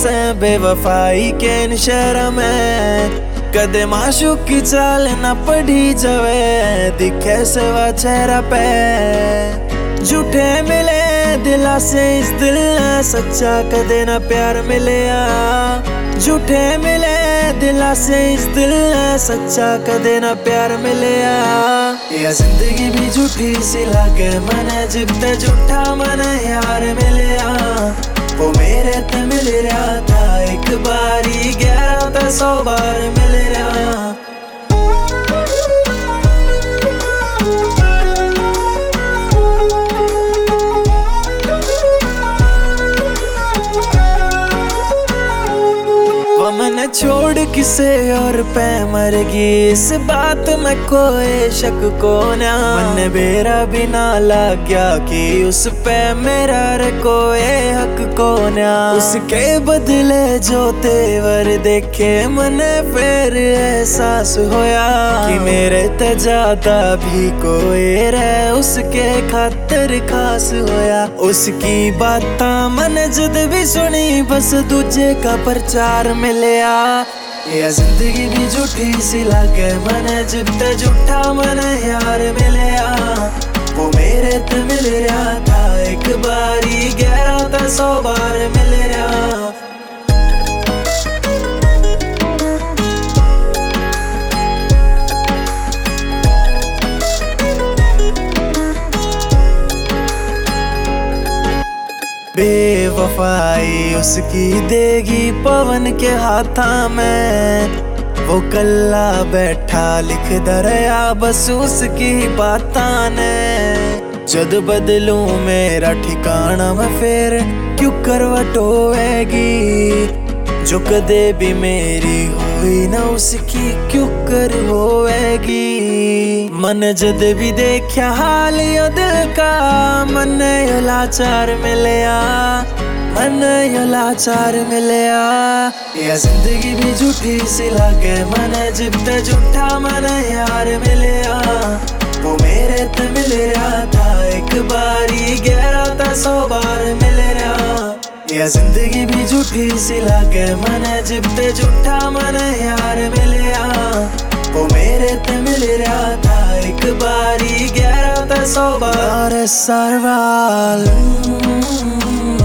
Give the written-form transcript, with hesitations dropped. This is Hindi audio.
से बेवफाई के नशहर में कदे माशूक की चाल न पढ़ी जावे दिखे सेवा चेहरा पे झूठे मिले दिला से इस दिल सच्चा कदे ना प्यार मिलया झूठे मिले दिला से इस दिल सच्चा कदे ना प्यार मिलया या जिंदगी भी झूठी सी लागे मने जिबते झूठा मने यार मिलया वो मेरे ते मिल रहा था एक बारी 11 तो 100 बार मिल रहा मैंने छोड़ किसे और पे मरगी इस बात में कोई शक को ना मन मेरा बिना लग गया कि उस पे मेरा रे कोई हक को ना उसके बदले जो तेवर देखे मने फिर एहसास होया कि मेरे ते ज्यादा भी कोई रे उसके खातिर खास होया उसकी बातां मन जद भी सुनी बस दूजे का प्रचार मिल या जिंदगी भी झूठी सी लागे मने जिबते झूठा मने यार मिलया वो मेरे ते मिल रहा था एक बारी 11 तो 100 बार मिल रहा बेवफाई उसकी देगी पवन के हाथा में वो कल्ला बैठा लिख दरिया बस उसकी बातां ने जद बदलूं मेरा ठिकाना मैं फिर क्यों करवट होएगी जो कदे भी मेरी हुई ना उसकी क्यों कर होएगी मन जद भी देखा हाल यो दिल का मन यो लाचार मिलया मन यो लाचार मिलया या जिंदगी भी झूठी सी लागे मन जिबते झूठा मन यार मिलया वो मेरे ते मिल रहा था एक बारी 11 तो 100 बार मिल रहा या जिंदगी भी झूठी सी लागे मन जिबते झूठा मन यार मिलया वो मेरे ते मिल रहा था एक बारी 11 तो 100 बार सरवाल